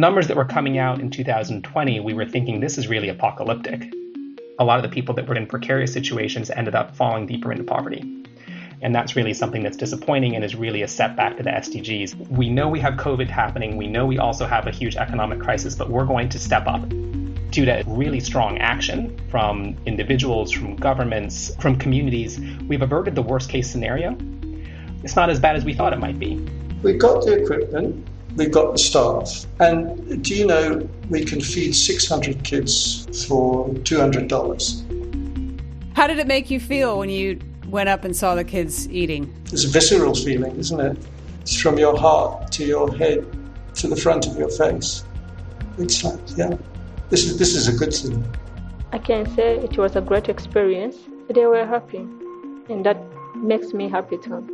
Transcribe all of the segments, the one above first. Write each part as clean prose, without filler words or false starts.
numbers that were coming out in 2020, we were thinking this is really apocalyptic. A lot of the people that were in precarious situations ended up falling deeper into poverty. And that's really something that's disappointing and is really a setback to the SDGs. We know we have COVID happening. We know we also have a huge economic crisis, but we're going to step up due to really strong action from individuals, from governments, from communities. We've averted the worst case scenario. It's not as bad as we thought it might be. We've got the equipment, we've got the staff, and do you know we can feed 600 kids for $200? How did it make you feel when you went up and saw the kids eating? It's a visceral feeling, isn't it? It's from your heart to your head to the front of your face. It's like, yeah, this is a good thing. I can say it was a great experience. They were happy, and that makes me happy too.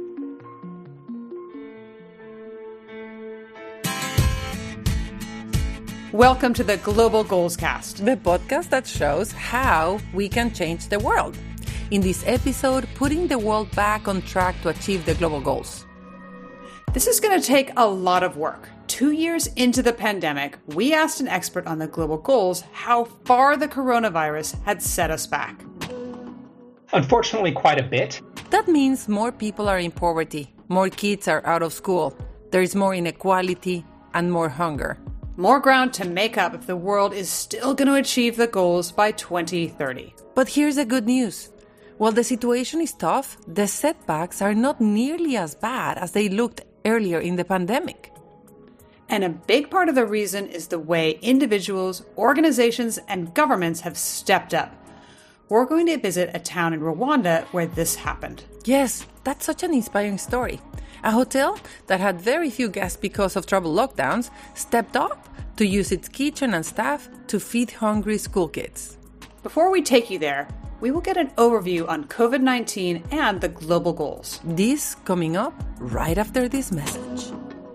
Welcome to the Global Goals Cast, the podcast that shows how we can change the world. In this episode, putting the world back on track to achieve the global goals. This is going to take a lot of work. 2 years into the pandemic, we asked an expert on the global goals how far the coronavirus had set us back. Unfortunately, quite a bit. That means more people are in poverty, more kids are out of school, there is more inequality and more hunger. More ground to make up if the world is still going to achieve the goals by 2030. But here's the good news. While the situation is tough, the setbacks are not nearly as bad as they looked earlier in the pandemic. And a big part of the reason is the way individuals, organizations, and governments have stepped up. We're going to visit a town in Rwanda where this happened. Yes, that's such an inspiring story. A hotel that had very few guests because of troubled lockdowns stepped up to use its kitchen and staff to feed hungry school kids. Before we take you there, we will get an overview on COVID-19 and the global goals. This coming up right after this message.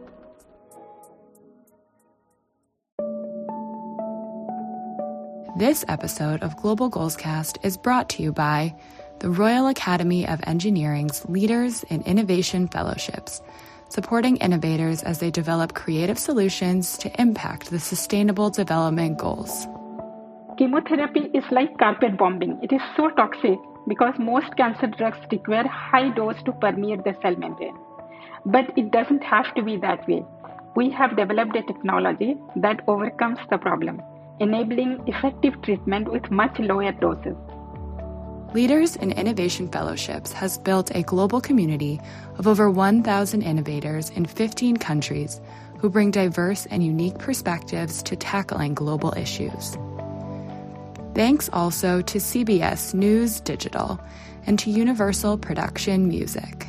This episode of Global Goals Cast is brought to you by the Royal Academy of Engineering's Leaders in Innovation Fellowships, supporting innovators as they develop creative solutions to impact the Sustainable Development Goals. Chemotherapy is like carpet bombing. It is so toxic because most cancer drugs require high dose to permeate the cell membrane. But it doesn't have to be that way. We have developed a technology that overcomes the problem, enabling effective treatment with much lower doses. Leaders in Innovation Fellowships has built a global community of over 1,000 innovators in 15 countries who bring diverse and unique perspectives to tackling global issues. Thanks also to CBS News Digital and to Universal Production Music.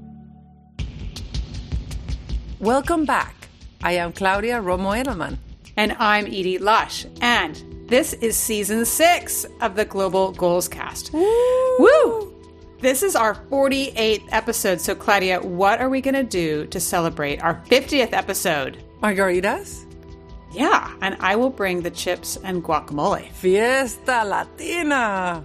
Welcome back. I am Claudia Romo Edelman. And I'm Edie Lush. And this is season 6 of the Global Goals Cast. Woo! This is our 48th episode. So, Claudia, what are we going to do to celebrate our 50th episode? Margaritas? Yeah, and I will bring the chips and guacamole. Fiesta Latina!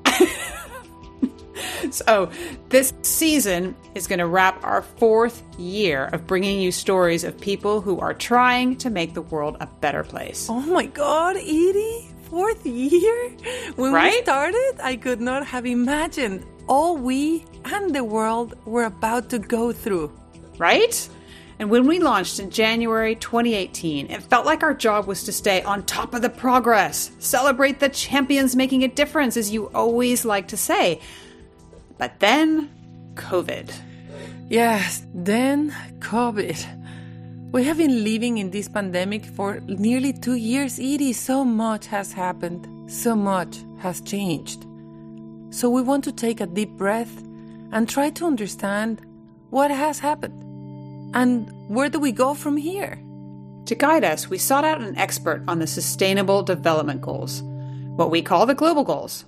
So, this season is going to wrap our 4th year of bringing you stories of people who are trying to make the world a better place. Oh my God, Edie! 4th year? When we started, I could not have imagined all we and the world were about to go through. Right? And when we launched in January 2018, it felt like our job was to stay on top of the progress, celebrate the champions making a difference, as you always like to say. But then, COVID. Yes, then COVID. We have been living in this pandemic for nearly 2 years, Edie. So much has happened. So much has changed. So we want to take a deep breath and try to understand what has happened. And where do we go from here? To guide us, we sought out an expert on the Sustainable Development Goals, what we call the Global Goals.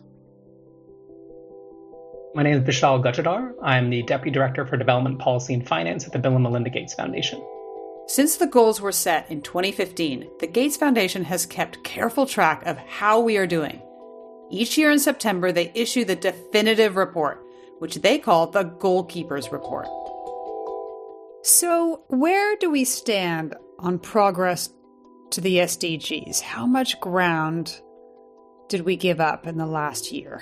My name is Vishal Gujardhar. I'm the Deputy Director for Development Policy and Finance at the Bill & Melinda Gates Foundation. Since the goals were set in 2015, the Gates Foundation has kept careful track of how we are doing. Each year in September, they issue the definitive report, which they call the Goalkeepers Report. So, where do we stand on progress to the SDGs? How much ground did we give up in the last year?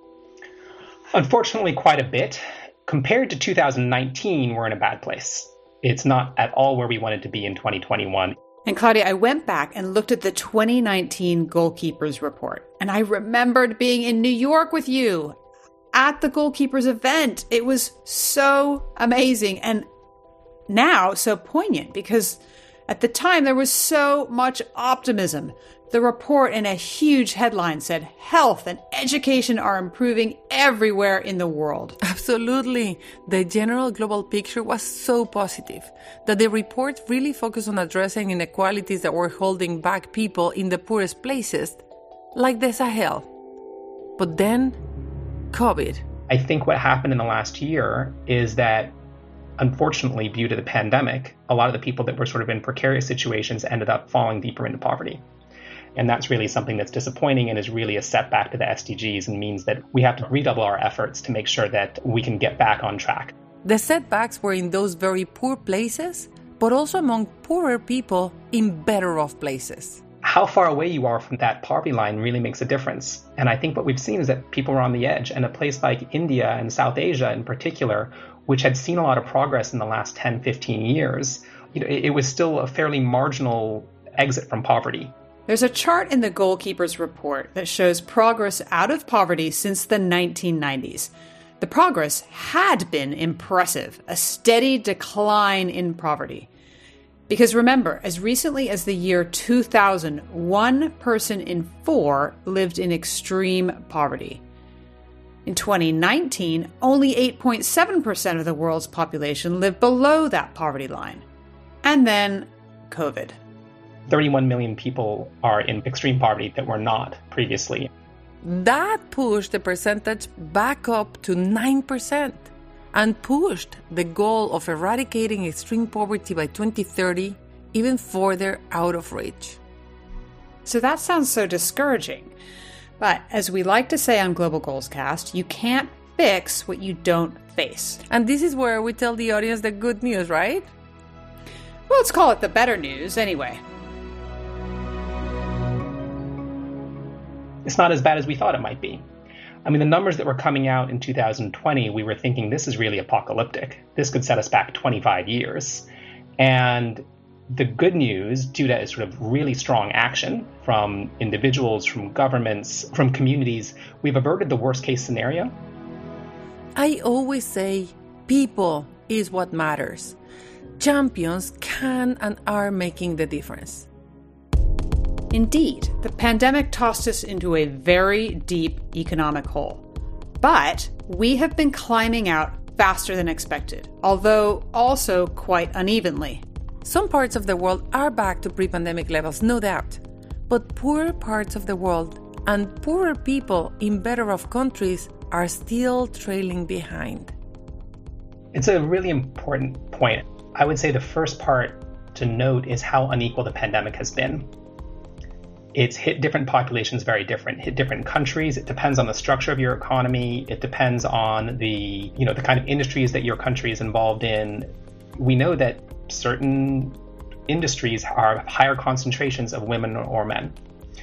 Unfortunately, quite a bit. Compared to 2019, we're in a bad place. It's not at all where we wanted to be in 2021. And Claudia, I went back and looked at the 2019 Goalkeepers Report, and I remembered being in New York with you at the Goalkeepers event. It was so amazing and now so poignant because at the time there was so much optimism. The report in a huge headline said, health and education are improving everywhere in the world. Absolutely. The general global picture was so positive that the report really focused on addressing inequalities that were holding back people in the poorest places, like the Sahel. But then, COVID. I think what happened in the last year is that, unfortunately, due to the pandemic, a lot of the people that were sort of in precarious situations ended up falling deeper into poverty. And that's really something that's disappointing and is really a setback to the SDGs and means that we have to redouble our efforts to make sure that we can get back on track. The setbacks were in those very poor places, but also among poorer people in better off places. How far away you are from that poverty line really makes a difference. And I think what we've seen is that people are on the edge. And a place like India and South Asia in particular, which had seen a lot of progress in the last 10, 15 years, it was still a fairly marginal exit from poverty. There's a chart in the Goalkeepers Report that shows progress out of poverty since the 1990s. The progress had been impressive, a steady decline in poverty. Because remember, as recently as the year 2000, 1 person in 4 lived in extreme poverty. In 2019, only 8.7% of the world's population lived below that poverty line. And then COVID. 31 million people are in extreme poverty that were not previously. That pushed the percentage back up to 9% and pushed the goal of eradicating extreme poverty by 2030 even further out of reach. So that sounds so discouraging. But as we like to say on Global Goals Cast, you can't fix what you don't face. And this is where we tell the audience the good news, right? Well, let's call it the better news anyway. It's not as bad as we thought it might be. I mean, the numbers that were coming out in 2020, we were thinking this is really apocalyptic. This could set us back 25 years. And the good news, due to sort of really strong action from individuals, from governments, from communities, we've averted the worst case scenario. I always say people is what matters. Champions can and are making the difference. Indeed, the pandemic tossed us into a very deep economic hole. But we have been climbing out faster than expected, although also quite unevenly. Some parts of the world are back to pre-pandemic levels, no doubt. But poorer parts of the world and poorer people in better off countries are still trailing behind. It's a really important point. I would say the first part to note is how unequal the pandemic has been. It's hit different populations very different, hit different countries. It depends on the structure of your economy. It depends on the kind of industries that your country is involved in. We know that certain industries have higher concentrations of women or men.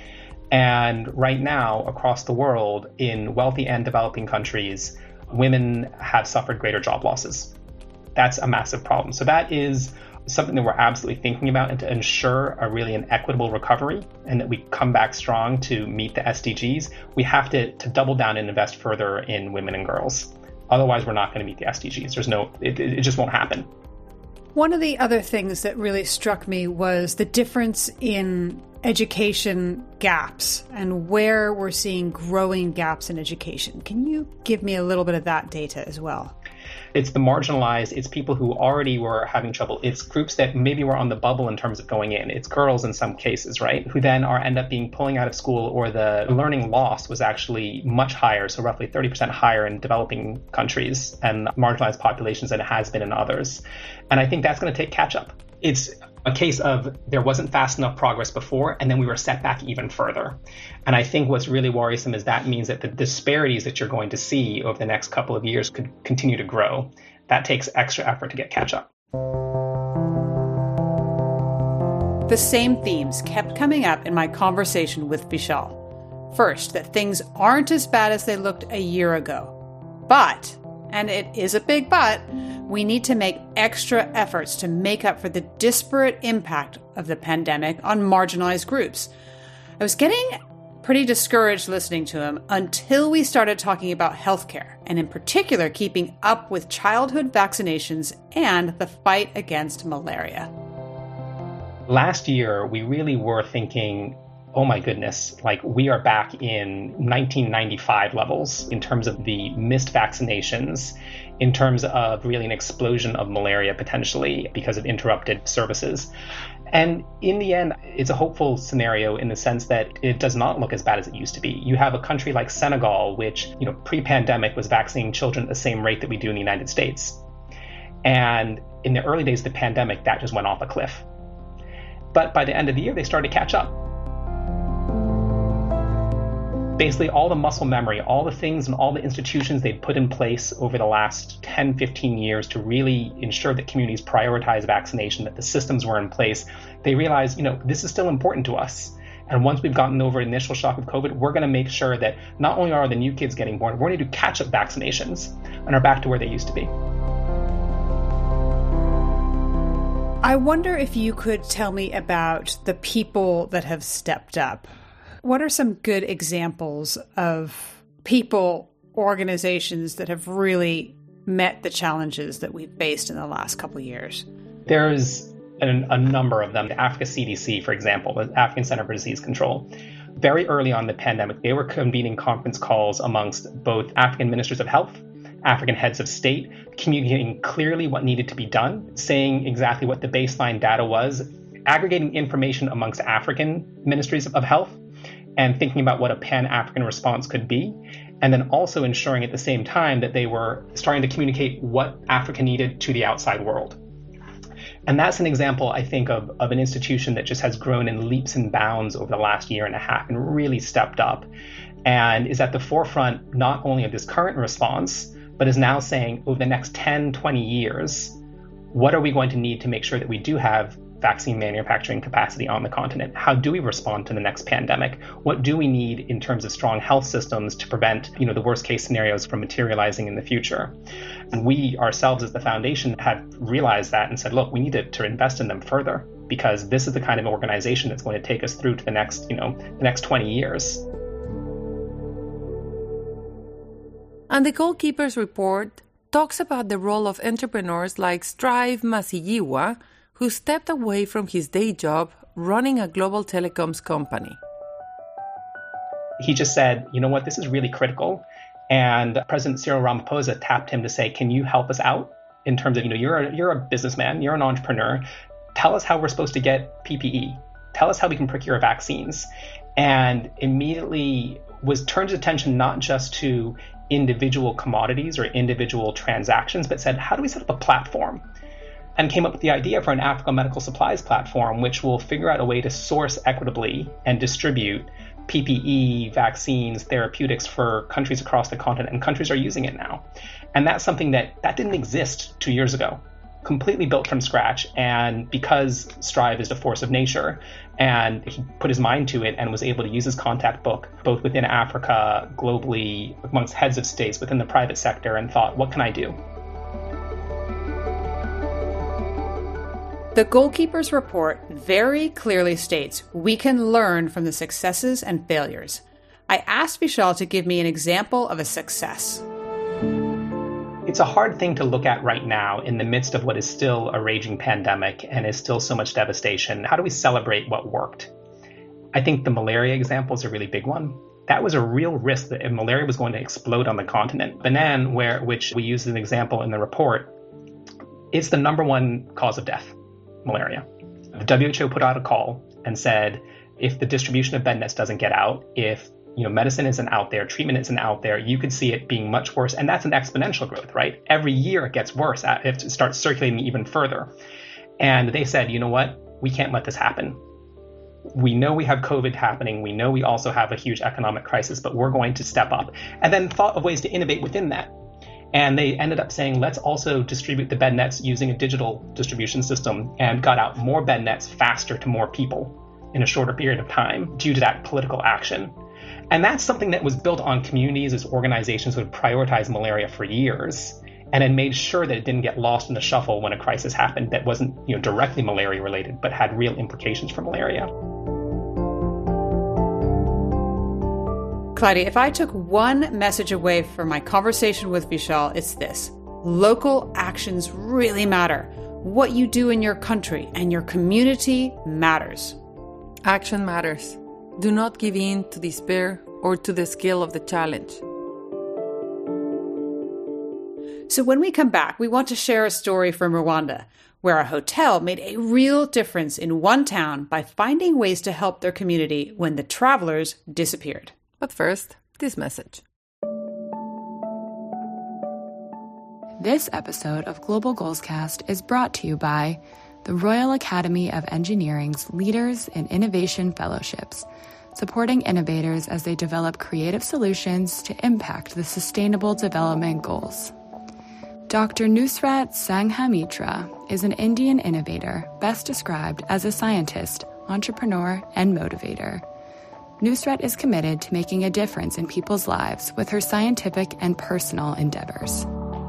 And right now, across the world, in wealthy and developing countries, women have suffered greater job losses. That's a massive problem. So that is something that we're absolutely thinking about, and to ensure an equitable recovery and that we come back strong to meet the SDGs, we have to double down and invest further in women and girls. Otherwise, we're not going to meet the SDGs. It just won't happen. One of the other things that really struck me was the difference in education gaps and where we're seeing growing gaps in education. Can you give me a little bit of that data as well? It's the marginalized, it's people who already were having trouble. It's groups that maybe were on the bubble in terms of going in. It's girls in some cases, right? Who then end up being pulling out of school, or the learning loss was actually much higher, so roughly 30% higher in developing countries and marginalized populations than it has been in others. And I think that's going to take catch up. It's a case of there wasn't fast enough progress before, and then we were set back even further. And I think what's really worrisome is that means that the disparities that you're going to see over the next couple of years could continue to grow. That takes extra effort to get catch up. The same themes kept coming up in my conversation with Vishal. First, that things aren't as bad as they looked a year ago. But, and it is a big but, we need to make extra efforts to make up for the disparate impact of the pandemic on marginalized groups. I was getting pretty discouraged listening to him until we started talking about healthcare, and in particular keeping up with childhood vaccinations and the fight against malaria. Last year, we really were thinking, oh my goodness, like we are back in 1995 levels in terms of the missed vaccinations, in terms of really an explosion of malaria potentially because of interrupted services. And in the end, it's a hopeful scenario in the sense that it does not look as bad as it used to be. You have a country like Senegal, which, pre-pandemic was vaccinating children at the same rate that we do in the United States. And in the early days of the pandemic, that just went off a cliff. But by the end of the year, they started to catch up. Basically, all the muscle memory, all the things and all the institutions they'd put in place over the last 10, 15 years to really ensure that communities prioritize vaccination, that the systems were in place, they realized, this is still important to us. And once we've gotten over the initial shock of COVID, we're going to make sure that not only are the new kids getting born, we're going to do catch-up vaccinations and are back to where they used to be. I wonder if you could tell me about the people that have stepped up. What are some good examples of people, organizations that have really met the challenges that we've faced in the last couple of years? There's a number of them. The Africa CDC, for example, the African Center for Disease Control. Very early on in the pandemic, they were convening conference calls amongst both African ministers of health, African heads of state, communicating clearly what needed to be done, saying exactly what the baseline data was, aggregating information amongst African ministries of health, and thinking about what a pan-African response could be, and then also ensuring at the same time that they were starting to communicate what Africa needed to the outside world. And that's an example, I think, of an institution that just has grown in leaps and bounds over the last year and a half and really stepped up and is at the forefront not only of this current response, but is now saying over the next 10, 20 years, what are we going to need to make sure that we do have vaccine manufacturing capacity on the continent? How do we respond to the next pandemic? What do we need in terms of strong health systems to prevent, the worst case scenarios from materializing in the future? And we ourselves as the foundation have realized that and said, look, we need to invest in them further because this is the kind of organization that's going to take us through to the next 20 years. And the Goalkeepers report talks about the role of entrepreneurs like Strive Masiyiwa, who stepped away from his day job running a global telecoms company. He just said, you know what, this is really critical. And President Cyril Ramaphosa tapped him to say, can you help us out in terms of, you're a businessman, you're an entrepreneur. Tell us how we're supposed to get PPE. Tell us how we can procure vaccines. And immediately turned his attention not just to individual commodities or individual transactions, but said, how do we set up a platform? And came up with the idea for an Africa medical supplies platform, which will figure out a way to source equitably and distribute PPE, vaccines, therapeutics for countries across the continent, and countries are using it now. And that's something that didn't exist 2 years ago, completely built from scratch. And because Strive is the force of nature, and he put his mind to it and was able to use his contact book, both within Africa, globally, amongst heads of states, within the private sector, and thought, what can I do? The Goalkeepers report very clearly states we can learn from the successes and failures. I asked Vishal to give me an example of a success. It's a hard thing to look at right now in the midst of what is still a raging pandemic and is still so much devastation. How do we celebrate what worked? I think the malaria example is a really big one. That was a real risk that malaria was going to explode on the continent. Benin, which we use as an example in the report, it's the number one cause of death, malaria. The WHO put out a call and said, if the distribution of bed nets doesn't get out, if medicine isn't out there, treatment isn't out there, you could see it being much worse. And that's an exponential growth, right? Every year it gets worse. It starts circulating even further. And they said, you know what? We can't let this happen. We know we have COVID happening. We know we also have a huge economic crisis, but we're going to step up. And then thought of ways to innovate within that. And they ended up saying, let's also distribute the bed nets using a digital distribution system, and got out more bed nets faster to more people in a shorter period of time due to that political action. And that's something that was built on communities as organizations who had prioritized malaria for years and had made sure that it didn't get lost in the shuffle when a crisis happened that wasn't, directly malaria related, but had real implications for malaria. Claudia, if I took one message away from my conversation with Vishal, it's this. Local actions really matter. What you do in your country and your community matters. Action matters. Do not give in to despair or to the scale of the challenge. So when we come back, we want to share a story from Rwanda, where a hotel made a real difference in one town by finding ways to help their community when the travelers disappeared. But first, this message. This episode of Global Goals Cast is brought to you by the Royal Academy of Engineering's Leaders in Innovation Fellowships, supporting innovators as they develop creative solutions to impact the Sustainable Development Goals. Dr. Nusrat Sanghamitra is an Indian innovator best described as a scientist, entrepreneur, and motivator. Nusrat is committed to making a difference in people's lives with her scientific and personal endeavors.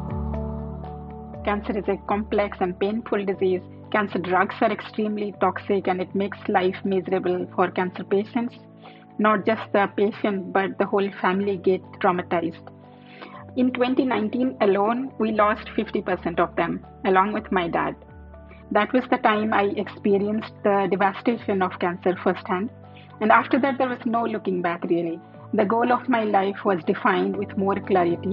Cancer is a complex and painful disease. Cancer drugs are extremely toxic and it makes life miserable for cancer patients. Not just the patient, but the whole family get traumatized. In 2019 alone, we lost 50% of them, along with my dad. That was the time I experienced the devastation of cancer firsthand. And after that, there was no looking back, really. The goal of my life was defined with more clarity.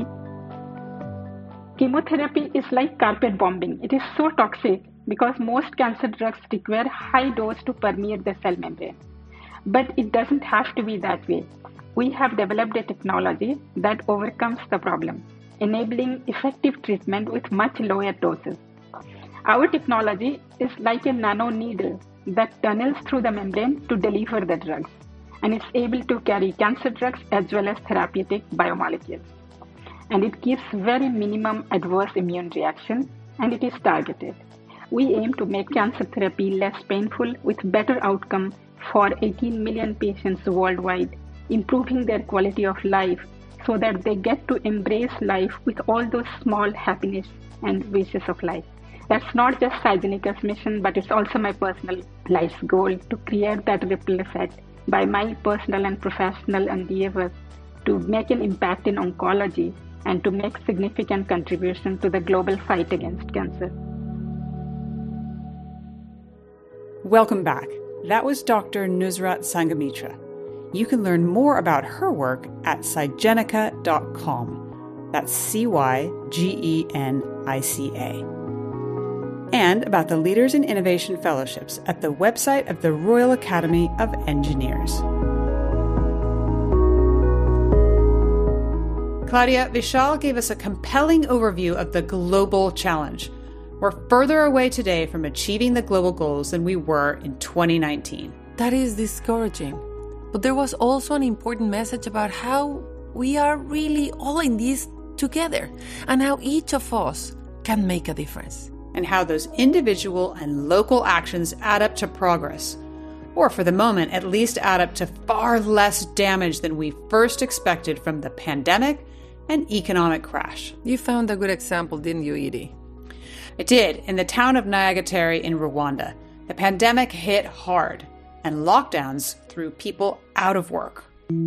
Chemotherapy is like carpet bombing. It is so toxic because most cancer drugs require high dose to permeate the cell membrane. But it doesn't have to be that way. We have developed a technology that overcomes the problem, enabling effective treatment with much lower doses. Our technology is like a nano needle that tunnels through the membrane to deliver the drugs, and it's able to carry cancer drugs as well as therapeutic biomolecules. And it gives very minimum adverse immune reaction, and it is targeted. We aim to make cancer therapy less painful with better outcome for 18 million patients worldwide, improving their quality of life so that they get to embrace life with all those small happiness and wishes of life. That's not just Cygenika's mission, but it's also my personal life's goal to create that ripple effect by my personal and professional endeavors to make an impact in oncology and to make significant contribution to the global fight against cancer. Welcome back. That was Dr. Nusrat Sanghamitra. You can learn more about her work at cygenica.com. That's CYGENICA. And about the Leaders in Innovation Fellowships at the website of the Royal Academy of Engineers. Claudia, Vishal gave us a compelling overview of the global challenge. We're further away today from achieving the global goals than we were in 2019. That is discouraging. But there was also an important message about how we are really all in this together and how each of us can make a difference. And how those individual and local actions add up to progress. Or for the moment, at least add up to far less damage than we first expected from the pandemic and economic crash. You found a good example, didn't you, Edie? I did, in the town of Nyagatare in Rwanda. The pandemic hit hard, and lockdowns threw people out of work.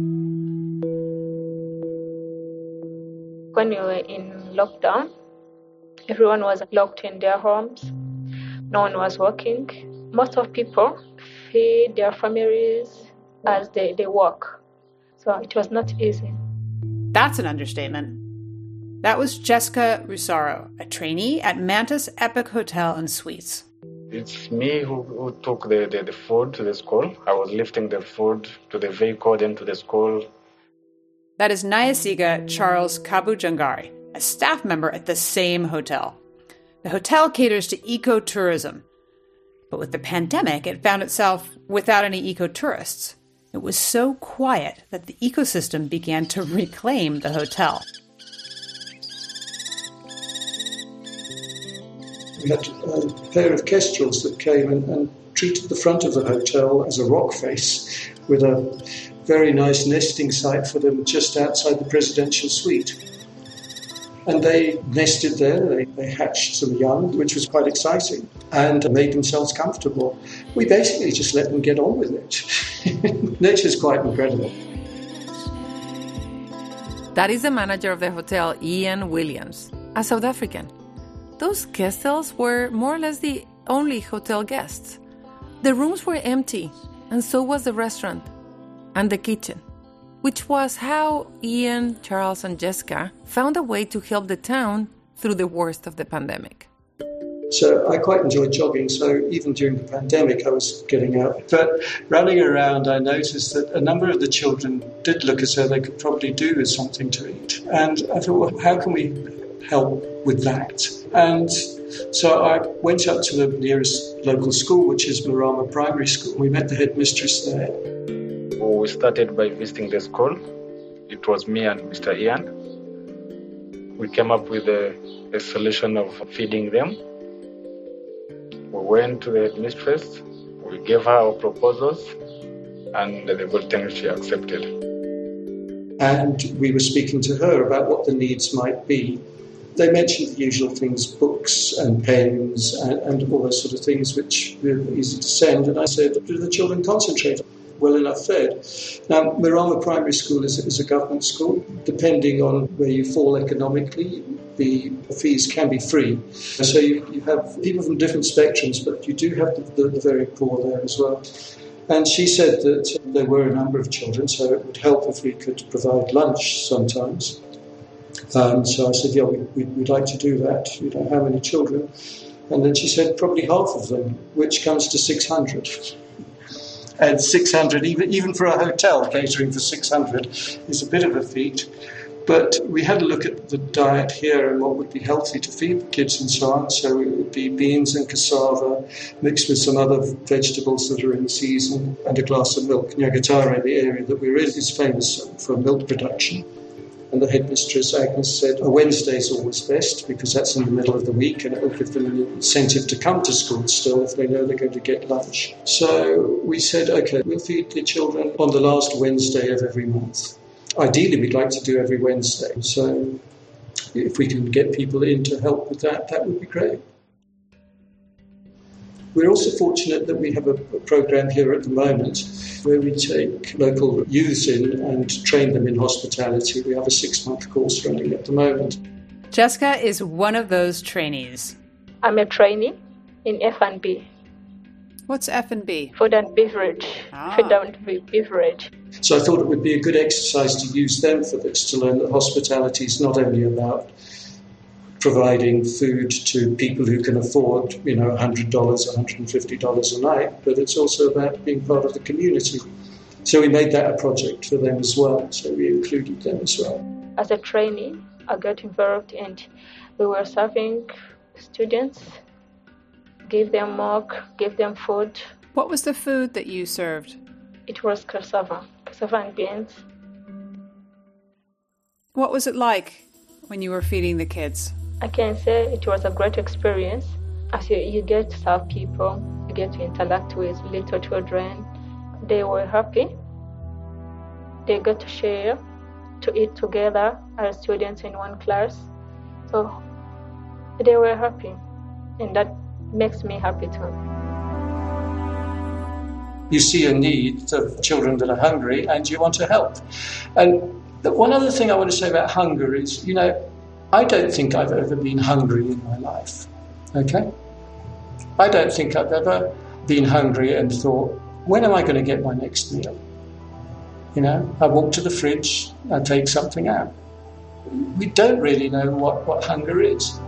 When we were in lockdown, everyone was locked in their homes. No one was working. Most of people feed their families as they work. So it was not easy. That's an understatement. That was Jessica Rusaro, a trainee at Mantis Epic Hotel and Suites. It's me who took the food to the school. I was lifting the food to the vehicle, then to the school. That is Nyasiga Charles Kabujangari, a staff member at the same hotel. The hotel caters to ecotourism. But with the pandemic, it found itself without any ecotourists. It was so quiet that the ecosystem began to reclaim the hotel. We had a pair of kestrels that came and treated the front of the hotel as a rock face with a very nice nesting site for them just outside the presidential suite. And they nested there, they hatched some young, which was quite exciting, and made themselves comfortable. We basically just let them get on with it. Nature's quite incredible. That is the manager of the hotel, Ian Williams, a South African. Those kestrels were more or less the only hotel guests. The rooms were empty, and so was the restaurant and the kitchen, which was how Ian, Charles, and Jessica found a way to help the town through the worst of the pandemic. So I quite enjoyed jogging, so even during the pandemic I was getting out. But running around, I noticed that a number of the children did look as though they could probably do with something to eat. And I thought, well, how can we help with that? And so I went up to the nearest local school, which is Marama Primary School. We met the headmistress there. We started by visiting the school. It was me and Mr. Ian. We came up with a solution of feeding them. We went to the headmistress, we gave her our proposals, and the good thing she accepted. And we were speaking to her about what the needs might be. They mentioned the usual things, books and pens and all those sort of things which were easy to send. And I said, do the children concentrate? Well enough fed. Now, Marama Primary School is a government school. Depending on where you fall economically, the fees can be free. So you have people from different spectrums, but you do have the very poor there as well. And she said that there were a number of children, so it would help if we could provide lunch sometimes. So I said, yeah, we'd like to do that. You know, how many children? And then she said, probably half of them, which comes to 600. And 600, even for a hotel, catering for 600 is a bit of a feat. But we had a look at the diet here and what would be healthy to feed the kids and so on. So it would be beans and cassava mixed with some other vegetables that are in season and a glass of milk. Nyagatare, the area that we're in, is famous for milk production. And the headmistress, Agnes, said a Wednesday's always best because that's in the middle of the week and it will give them an incentive to come to school still if they know they're going to get lunch. So we said, OK, we'll feed the children on the last Wednesday of every month. Ideally, we'd like to do every Wednesday. So if we can get people in to help with that, that would be great. We're also fortunate that we have a program here at the moment where we take local youths in and train them in hospitality. We have a 6-month course running at the moment. Jessica is one of those trainees. I'm a trainee in F&B. What's F&B? Food and beverage. Food and beverage. So I thought it would be a good exercise to use them for this, to learn that hospitality is not only about providing food to people who can afford, $100, $150 a night, but it's also about being part of the community. So we made that a project for them as well, so we included them as well. As a trainee, I got involved and we were serving students, gave them milk, gave them food. What was the food that you served? It was cassava and beans. What was it like when you were feeding the kids? I can say it was a great experience. As you get to serve people, you get to interact with little children. They were happy. They got to share, to eat together as students in one class. So they were happy, and that makes me happy too. You see a need of children that are hungry and you want to help. And the one other thing I want to say about hunger is, I don't think I've ever been hungry in my life, okay? I don't think I've ever been hungry and thought, when am I going to get my next meal? I walk to the fridge, I take something out. We don't really know what hunger is.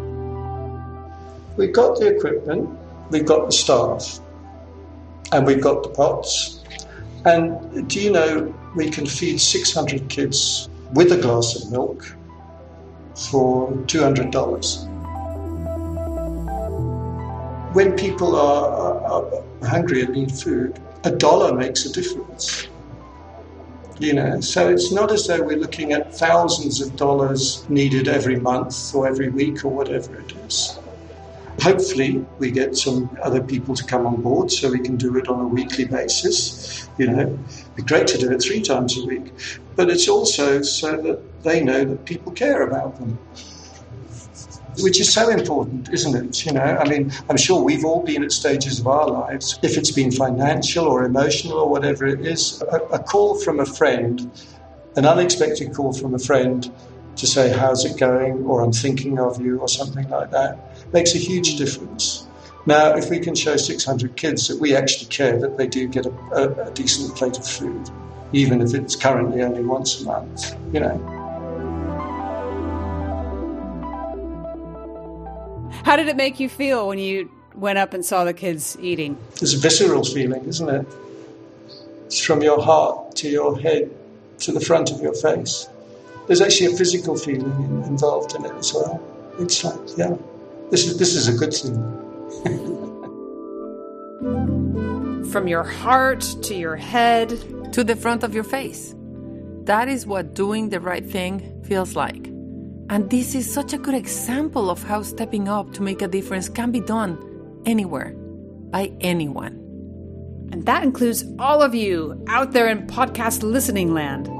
We've got the equipment, we've got the staff, and we've got the pots. And do you know, we can feed 600 kids with a glass of milk for $200. When people are hungry and need food, $1 makes a difference. So it's not as though we're looking at thousands of dollars needed every month or every week or whatever it is. Hopefully, we get some other people to come on board so we can do it on a weekly basis. It'd be great to do it 3 times a week. But it's also so that they know that people care about them, which is so important, isn't it? I'm sure we've all been at stages of our lives, if it's been financial or emotional or whatever it is, a call from a friend, an unexpected call from a friend to say, how's it going, or I'm thinking of you, or something like that, makes a huge difference. Now, if we can show 600 kids that we actually care, that they do get a decent plate of food, even if it's currently only once a month, How did it make you feel when you went up and saw the kids eating? It's a visceral feeling, isn't it? It's from your heart to your head to the front of your face. There's actually a physical feeling involved in it as well. It's like, this is a good thing. From your heart to your head to the front of your face. That is what doing the right thing feels like. And this is such a good example of how stepping up to make a difference can be done anywhere, by anyone. And that includes all of you out there in podcast listening land.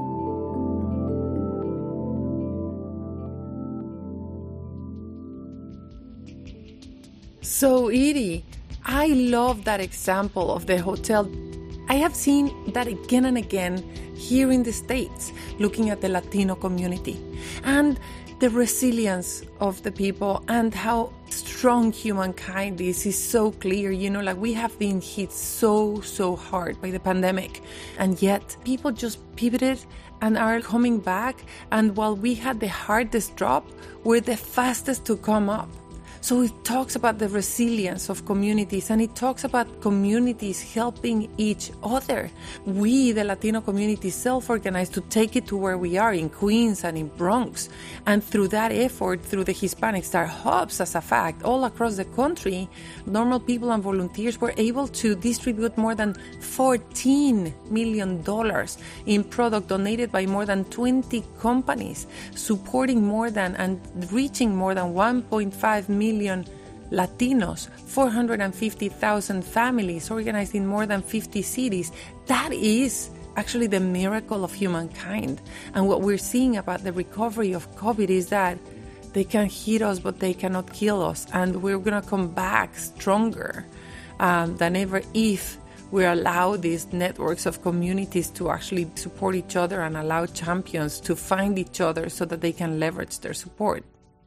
So, Edie, I love that example of the hotel. I have seen that again and again here in the States, looking at the Latino community and the resilience of the people and how strong humankind is so clear. We have been hit so hard by the pandemic, and yet people just pivoted and are coming back. And while we had the hardest drop, we're the fastest to come up. So it talks about the resilience of communities, and it talks about communities helping each other. We, the Latino community, self-organized to take it to where we are in Queens and in Bronx. And through that effort, through the Hispanic Star Hubs, as a fact, all across the country, normal people and volunteers were able to distribute more than $14 million in product donated by more than 20 companies, supporting more than and reaching more than 1.5 million Latinos, 450,000 families organized in more than 50 cities. That is actually the miracle of humankind. And what we're seeing about the recovery of COVID is that they can hit us, but they cannot kill us. And we're going to come back stronger than ever if we allow these networks of communities to actually support each other and allow champions to find each other so that they can leverage their support.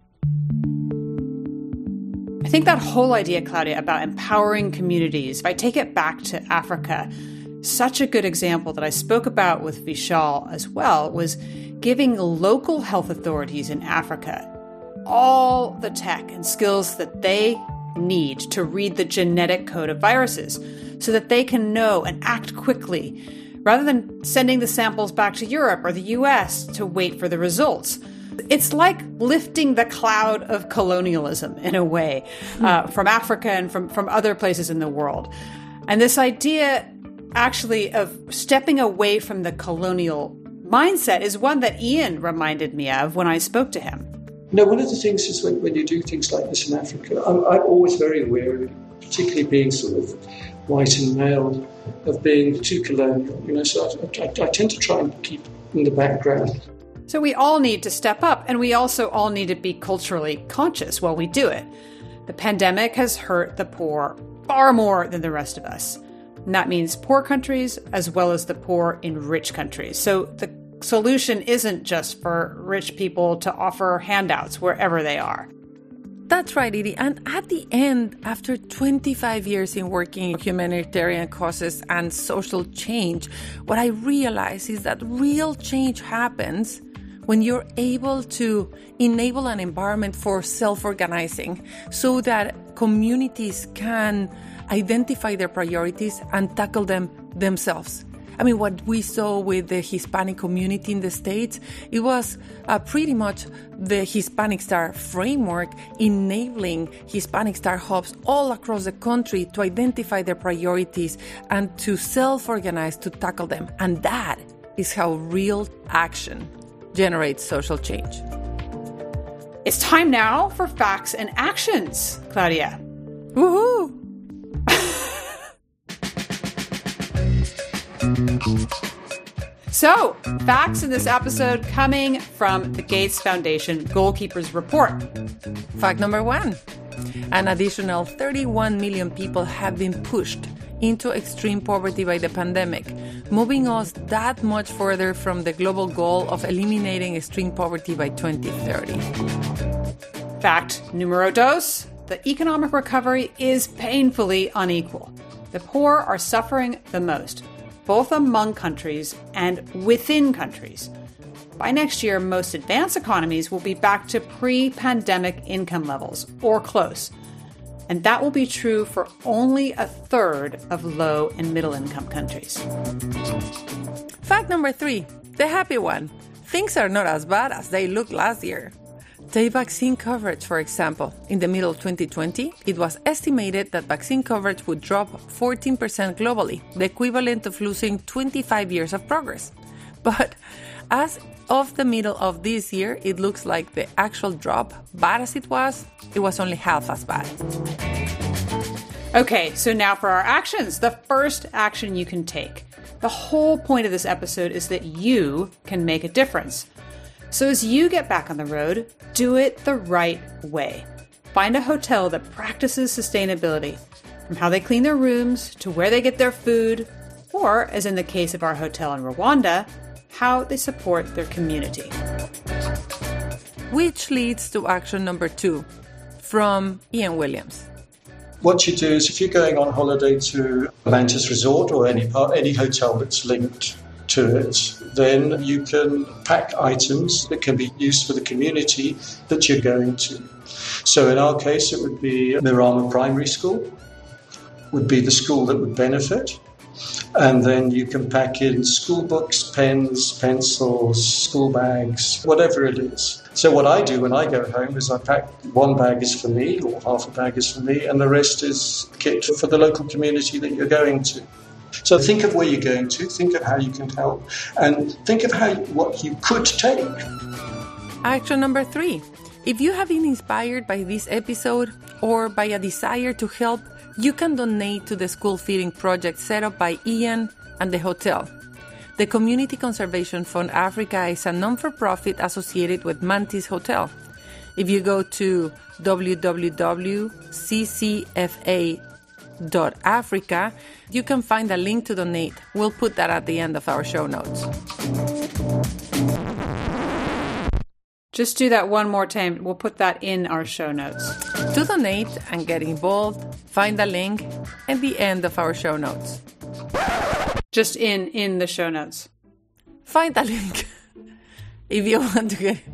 I think that whole idea, Claudia, about empowering communities, if I take it back to Africa, such a good example that I spoke about with Vishal as well was giving local health authorities in Africa all the tech and skills that they need to read the genetic code of viruses so that they can know and act quickly rather than sending the samples back to Europe or the US to wait for the results. It's like lifting the cloud of colonialism in a way from Africa and from other places in the world. And this idea actually of stepping away from the colonial mindset is one that Ian reminded me of when I spoke to him. One of the things is when you do things like this in Africa, I'm always very wary, particularly being sort of white and male, of being too colonial. So I tend to try and keep in the background. So we all need to step up, and we also all need to be culturally conscious while we do it. The pandemic has hurt the poor far more than the rest of us. And that means poor countries as well as the poor in rich countries. So the solution isn't just for rich people to offer handouts wherever they are. That's right, Edie. And at the end, after 25 years in working in humanitarian causes and social change, what I realize is that real change happens when you're able to enable an environment for self-organizing so that communities can identify their priorities and tackle them themselves. I mean, what we saw with the Hispanic community in the States, it was pretty much the Hispanic Star framework enabling Hispanic Star hubs all across the country to identify their priorities and to self-organize to tackle them. And that is how real action generates social change. It's time now for facts and actions, Claudia. Woohoo! So, facts in this episode coming from the Gates Foundation Goalkeepers Report. Fact number 1. An additional 31 million people have been pushed into extreme poverty by the pandemic, moving us that much further from the global goal of eliminating extreme poverty by 2030. Fact numero dos. The economic recovery is painfully unequal. The poor are suffering the most, both among countries and within countries. By next year, most advanced economies will be back to pre-pandemic income levels, or close. And that will be true for only a third of low and middle income countries. Fact number 3, the happy one. Things are not as bad as they looked last year. Take vaccine coverage, for example. In the middle of 2020, it was estimated that vaccine coverage would drop 14% globally, the equivalent of losing 25 years of progress. But as of the middle of this year, it looks like the actual drop, bad as it was only half as bad. Okay, so now for our actions. The first action you can take. The whole point of this episode is that you can make a difference. So as you get back on the road, do it the right way. Find a hotel that practices sustainability, from how they clean their rooms to where they get their food, or, as in the case of our hotel in Rwanda, how they support their community. Which leads to action number 2 from Ian Williams. What you do is if you're going on holiday to Mantis Resort or any hotel that's linked to it, then you can pack items that can be used for the community that you're going to. So in our case, it would be Mirama Primary School, would be the school that would benefit. And then you can pack in school books, pens, pencils, school bags, whatever it is. So what I do when I go home is I pack one bag is for me, or half a bag is for me, and the rest is kit for the local community that you're going to. So think of where you're going to, think of how you can help, and think of what you could take. Action number 3. If you have been inspired by this episode or by a desire to help, you can donate to the school feeding project set up by Ian and the hotel. The Community Conservation Fund Africa is a non-for-profit associated with Mantis Hotel. If you go to www.ccfa.africa, you can find a link to donate. We'll put that at the end of our show notes. Just do that one more time. We'll put that in our show notes. To donate and get involved, find a link at the end of our show notes. Just in the show notes. Find a link if you want to get...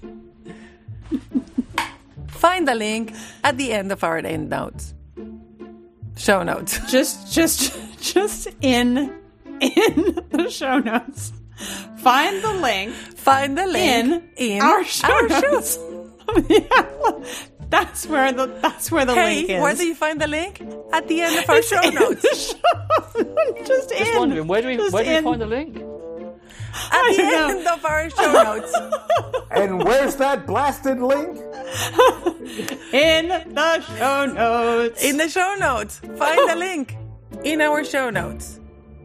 Find the link at the end of our end notes. Show notes. Just in the show notes. Find the link. In our show notes. Yeah, that's where the link is. Hey, where do you find the link? At the end of our show notes. Just wondering, where do we find the link? At the end of our show notes. And where's that blasted link? In the show notes. In the show notes. Find the link in our show notes.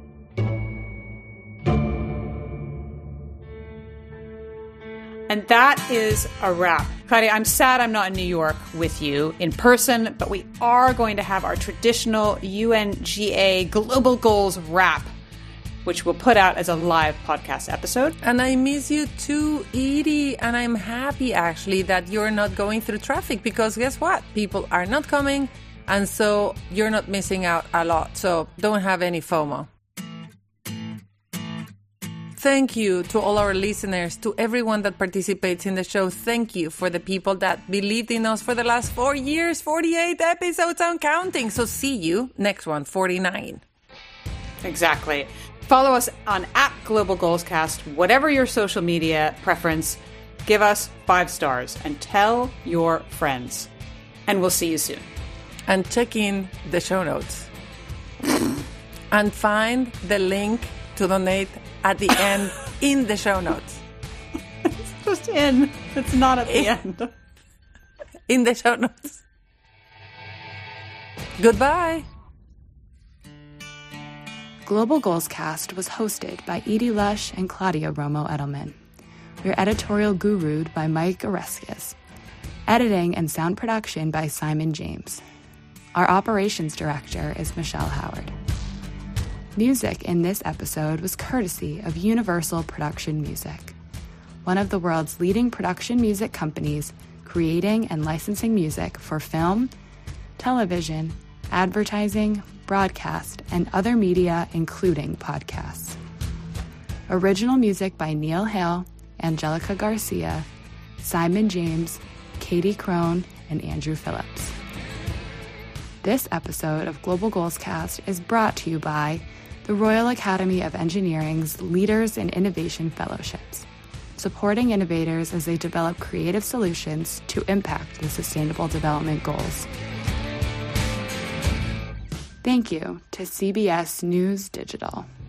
And that is a wrap. Claudia, I'm sad I'm not in New York with you in person, but we are going to have our traditional UNGA Global Goals wrap, which we'll put out as a live podcast episode. And I miss you too, Edie. And I'm happy, actually, that you're not going through traffic because guess what? People are not coming, and so you're not missing out a lot. So don't have any FOMO. Thank you to all our listeners, to everyone that participates in the show. Thank you for the people that believed in us for the last 4 years, 48 episodes and counting. So see you next one, 49. Exactly. Follow us on @GlobalGoalsCast, whatever your social media preference. Give us 5 stars and tell your friends. And we'll see you soon. And check in the show notes. And find the link to donate at the end in the show notes. It's just in. It's not at the end. In the show notes. Goodbye. Global Goals Cast was hosted by Edie Lush and Claudia Romo Edelman. We're editorial gurued by Mike Oreskes. Editing and sound production by Simon James. Our operations director is Michelle Howard. Music in this episode was courtesy of Universal Production Music, one of the world's leading production music companies creating and licensing music for film, television, advertising, broadcast, and other media, including podcasts. Original music by Neil Hale, Angelica Garcia, Simon James, Katie Crone, and Andrew Phillips. This episode of Global Goals Cast is brought to you by the Royal Academy of Engineering's Leaders in Innovation Fellowships, supporting innovators as they develop creative solutions to impact the Sustainable Development Goals. Thank you to CBS News Digital.